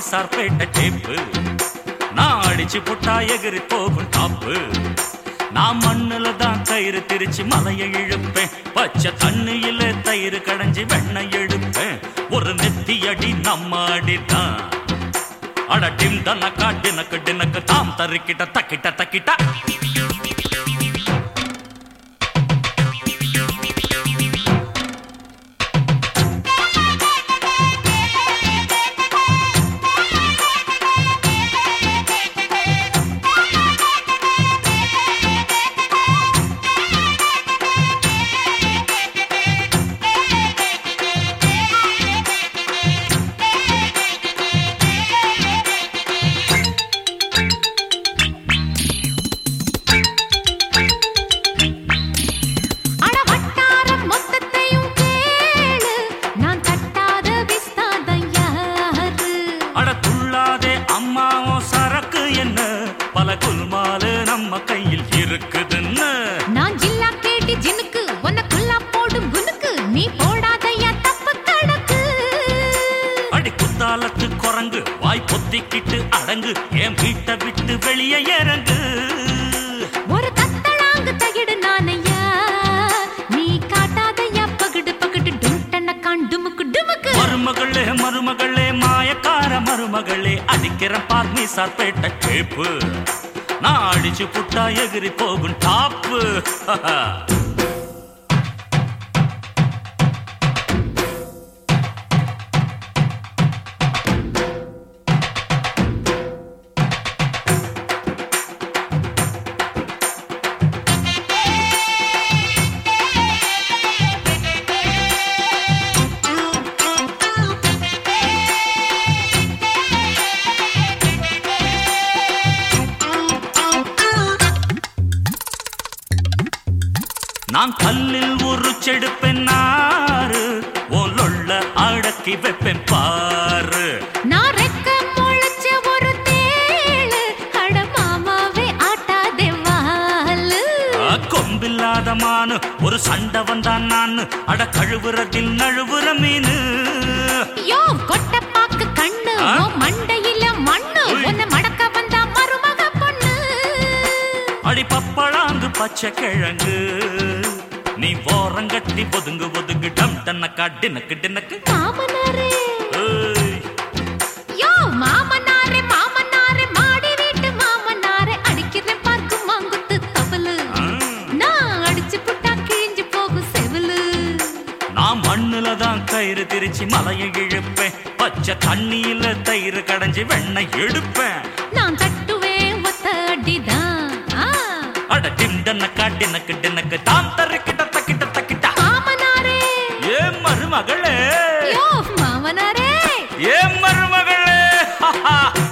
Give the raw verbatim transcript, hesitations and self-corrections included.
மீசார்பேட்டை tape நான் அடிச்சு புட்டா எகிரி போகும் டாப்பு நான் மண்ணுல தான் தயிர் திரிச்சு மலையை இழுப்பேன் பச்சை தண்ணியில தயிர் கடைஞ்சி வெண்ணெய் எடுப்பேன் ஒரு நெத்தி அடி நம்ம அடிதான் அட டிம் தனக்கா டினக்கு டினக்கு தாம் தரிக்கிட்ட தக்கிட்ட தக்கிட்ட பல குல்மாலு நம்ம கையில் இருக்குதுன்னு நான் ஜில்லா கேட்டி ஜினுக்கு உனக்குள்ளா போடும் குனுக்கு நீ போடாதையா தப்பு கணக்கு அடி குத்தாலத்து குரங்கு வாய் பொத்திக்கிட்டு அடங்கு என் வீட்டை விட்டு வெளியே இறங்கு ஒரு கத்தளாங்கு தகிடு நானையா நீ காட்டாதையா பகடு பகடு டும்டன காண்டுமுக்கு டுமுக்கு மருமகளே மருமகளே மாயக்கார மருமகளே அடிக்கிற பார் மீசார்பேட்டை டேப்பு நான் அடிச்சு புட்டா எகிரி போகும் டாப்பு நான் கல்லில் ஒரு செடுப்பேன் நாறு ஒல்லுள்ள அடக்கி வைப்பேன் பாரு நான் ரெக்க முளைச்ச ஒரு தேளு அட மாமாவே ஆட்டாதே வாலு கொம்பில்லாத மானு ஒரு சண்டை வந்தான் நான் அட கழுவுறதில் நழுவுற மீனு யோ கொட்ட பாக்கு கண்ணு மண்டையில மண்ணு உன்னை மடக்க வந்தா மருமக பொண்ணு அடி பப்பளாங்கு பச்சை கிழங்கு நீ ஓரங்கட்டி ஒதுங்கு ஒதுங்கு டம் தன்னக்கா டினக்கு டினக்கு மாமனாரே யோ மாமனாரே மாமனாரே மாடி வீட்டு மாமனாரே அடிக்கிறேன் பார்க்கு மாங்குத்து தவளு நான் அடிச்சு புட்டா கிழிஞ்சு போகும் செவலு நான் மண்ணுல தான் தயிர் திரிச்சு மலையை இழுப்பேன் பச்சை தண்ணியில தயிர் கடைஞ்சி வெண்ணெய் எடுப்பேன் நான் தட்டுவேன் ஒத்த அடிதான் அட டிம் டனக்கா டினக்கு டினக்கு தாம் தரிக்கிட்ட தக்கிட்ட தக்கிட்ட மாமனாரே ஏ மருமகளே யோ மாமனாரே ஏ மருமகளே